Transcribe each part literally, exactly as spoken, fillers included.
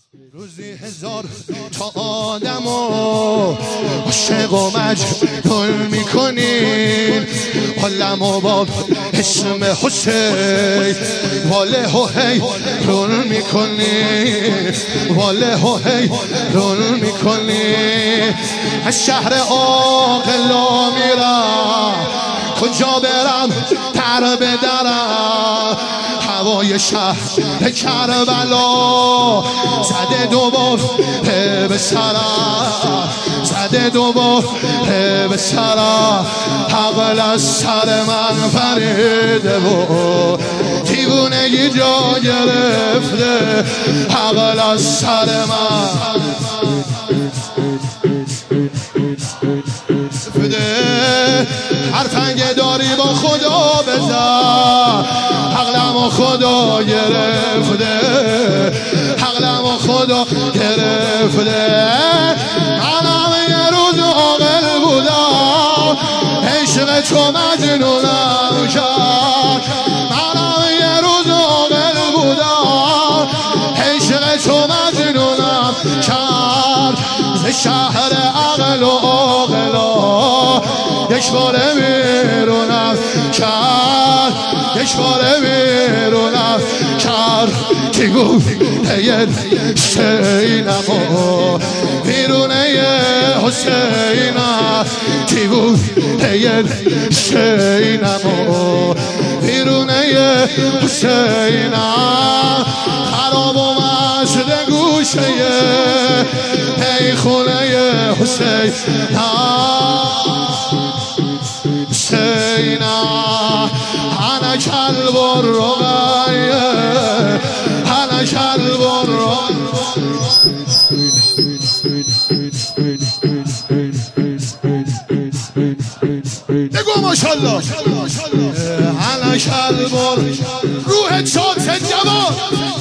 روزی هزار تا آدمو عاشق و مجنون میکنین، عالمو با اسم حسین واله و هی رون میکنین، واله و هی رون میکنین. از شهر عاقلا میرم، کجا برم در بدرم، هوای شهر کربلا زده دوبار به سرم، زده دوبار به سرم. حقل از سر من فریده و دیوونگی جا گرفته، حقل از سر من حرفنگ داری با خدا بزن، عقلم و خدا گرفته، عقلم و خدا گرفته. منم یه روز عاقل بودم، عشق تو مجنونم کرد. منم یه روز عاقل بودم، عشق تو مجنونم کرد. ز شهر عقل و عاقلا یک باره بیرونم کرد، یک باره بیرونم کرد. کی گفت ای حسینم بیرونه حسینم، کی گفت ای حسینم بیرونه حسینم. خراب و مسجد گوشه ای خونه حسینم، حسینا انا کلب الرقیه، انا کلب الرقیه. بگو ماشاءالله. انا کلب روح شاد جوان.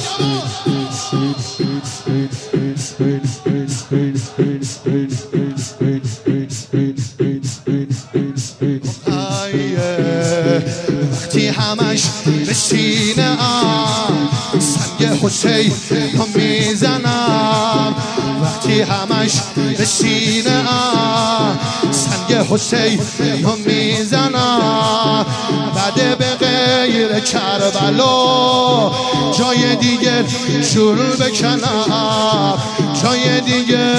وقتی همش به سینه ام سنگ حسین رو میزنم، وقتی همش به سینه ام سنگ حسین رو میزنم. بعد به غیر کربلا جای دیگه شور بکنم، جای دیگه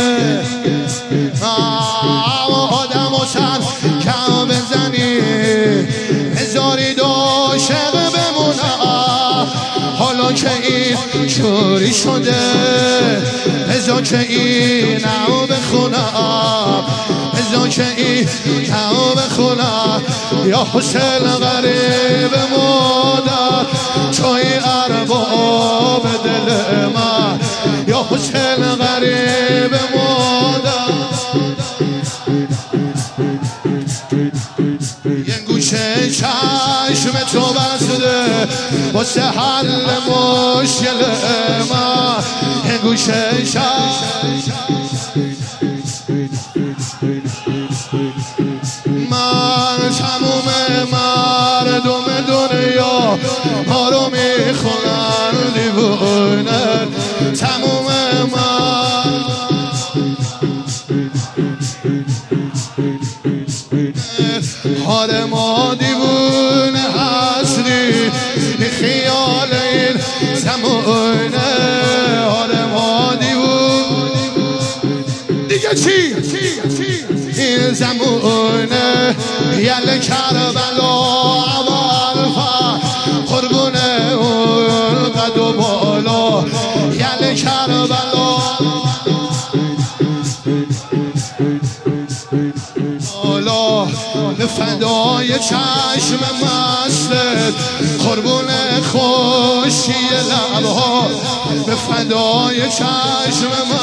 آدم و سر کم بزنی، هزاری دو عاشق بمونم. حالا که این چوری شده بذار که این نو بخونم، بذار که این نو بخونم. یا حسین غریب مادر توی ارباب دل من، یا حسین غریب مادر. یه گوشه چشم تو بسته واسه حل مشکل من، یه گوشه چشم من. تموم مردم دنیا ما رو میخونن دیوونه، تموم مردم حال ما دیوونه هستی، خیال این زمونه. حال ما دیوونه دیگه چی؟ این زمونه یل کربلا اول فر قربونه اون قد و بالا. یل کربلا به فدای چشم مستت، قربون خوشی لبها، به فدای چشم